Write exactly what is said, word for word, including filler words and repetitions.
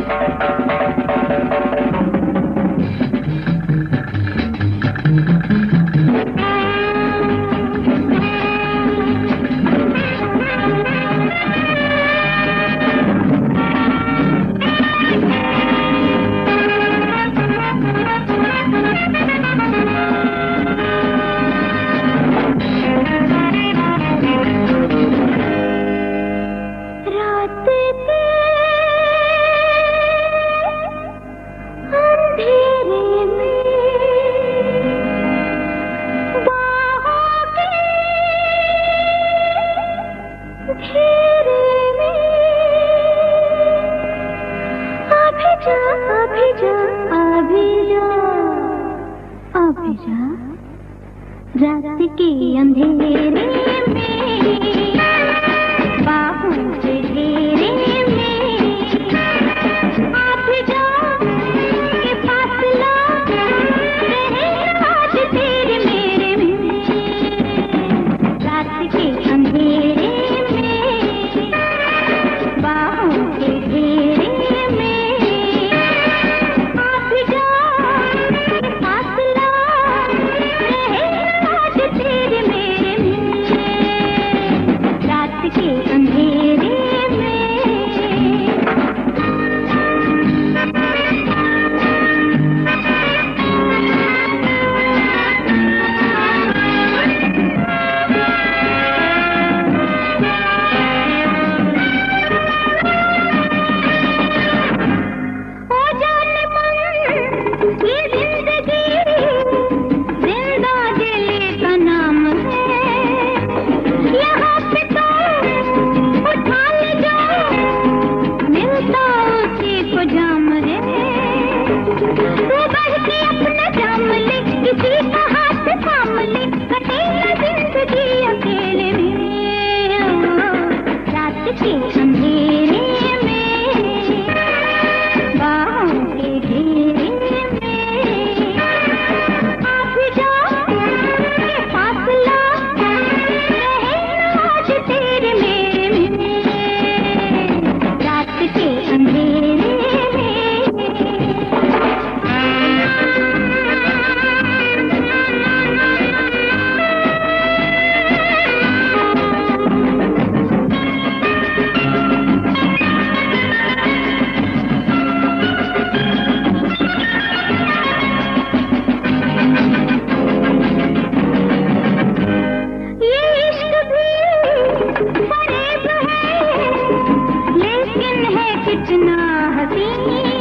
रात के अंधेरे में बाहों के घेरे में आप जाओ के फासला रहे आज तेरे मेरे में। रात के अंधेरे में बाहों के घेरे में आप जाओ के फासला रहे आज तेरे मेरे में। रात के अंधेरे में ओ जाने मन ये जिंदगी जिंदा दिल का नाम है। यहाँ पे तो उठा ले जाओ मिलता उसी को जाम है। तू बढ़ के अपना जाम ले किसी का हाथ थाम ले कटे न जिंदगी अकेले में। रात के अंधेरे में बाहों के घेरे में आप जाओ के फासला रहे आज तेरे मेरे में। रात के अंधेरे में ये इश्क भी फरेब है लेकिन है कितना हसीन।